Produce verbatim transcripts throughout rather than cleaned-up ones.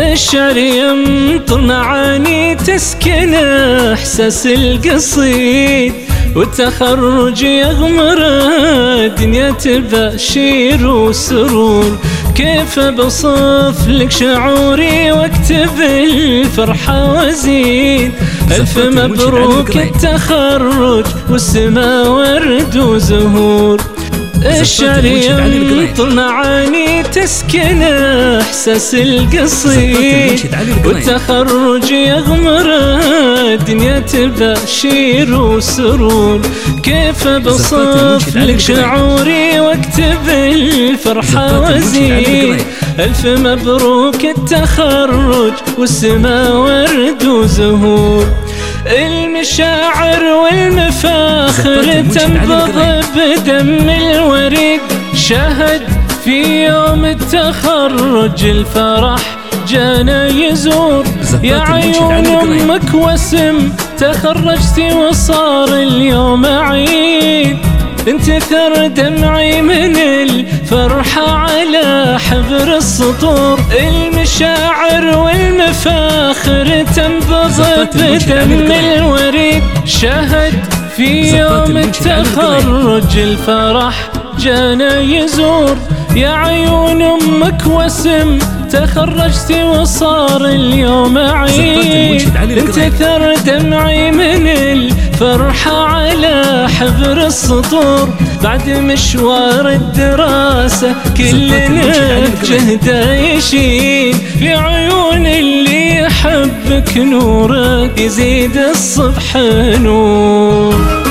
الشعر يمطر معاني تسكن احساس القصيد، والتخرج يغمر الدنيا تبشير وسرور. كيف بصف لك شعوري واكتب الفرحة وازيد؟ ألف مبروك التخرج والسما ورد وزهور. الشعر يمطر معاني تسكن احساس القصيد، والتخرج يغمر الدنيا تبشير وسرور. كيف بصف لك شعوري واكتب الفرحة وازيد؟ ألف مبروك التخرج والسما ورد وزهور. المشاعر والمفاخر تنبض بدم الوريد، شهد في يوم التخرج الفرح جانا يزور. يا عيون امك واسم تخرجتي وصار اليوم عيد، انتثر دمعي من الفرحة على حبر السطور. المشاعر والمفاخر تنبض بدم الوريد، شهد في يوم التخرج الفرح جانا يزور. يا عيون امك واسم تخرجتي وصار اليوم عيد، انتثر دمعي من الفرحة على حبر السطور. بعد مشوار الدراسة كلنا بجهده يشيل، في عيون اللي يحبك نورك يزيد الصبح نور.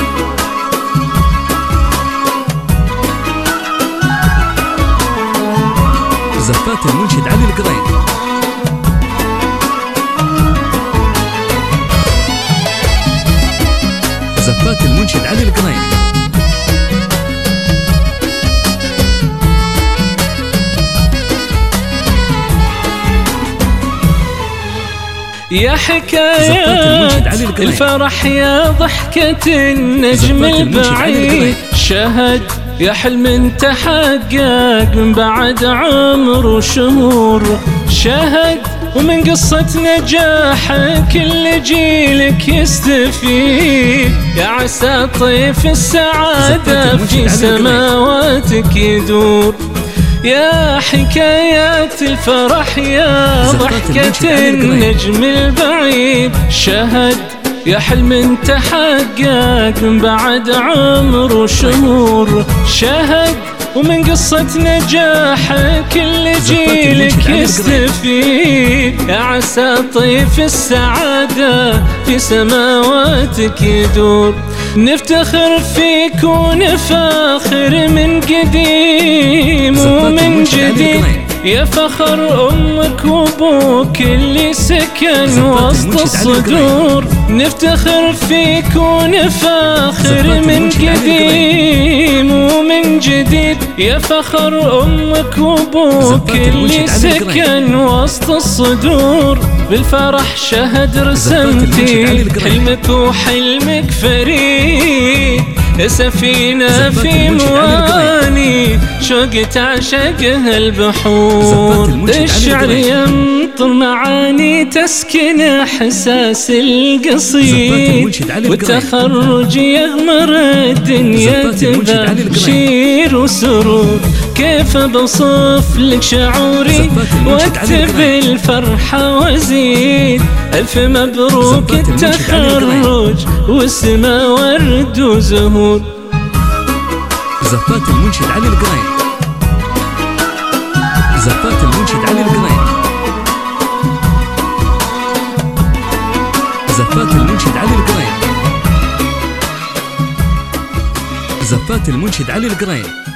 زفات المنشد علي القرين. زفات المنشد علي القرين. يا حكايات الفرح يا ضحكة النجم البعيد، شهد يا حلم تحقق من بعد عمر وشهور. شهد ومن قصة نجاحك كل جيلك يستفيد، يا عسى طيف السعادة في سماواتك يدور. يا حكايات الفرح يا ضحكة النجم البعيد، شهد يا حلم تحقق من بعد عمر وشهور. شهد ومن قصة نجاحك كل جيلك يستفيد، يا عسى طيف السعادة في سماواتك يدور. نفتخر فيك ونفاخر من قديم ومن جديد، يا فخر أمك وأبوك اللي سكن وسط الصدور. نفتخر فيك ونفاخر من قديم ومن جديد، يا فخر أمك وأبوك اللي سكن وسط الصدور. بالفرح شهد رسمتي حلمك وحلمك فريد، سفينة في مواني شوق تعشقها البحور. الشعر يمطر معاني تسكن احساس القصيد، والتخرج يغمر الدنيا تبشير وسرور. كيف بصف لك شعوري واكتب الفرحة وازيد؟ ألف مبروك التخرج والسما ورد وزهور. زفات المنشد علي القرين. زفات المنشد علي القرين. زفات المنشد علي القرين. زفات المنشد علي القرين.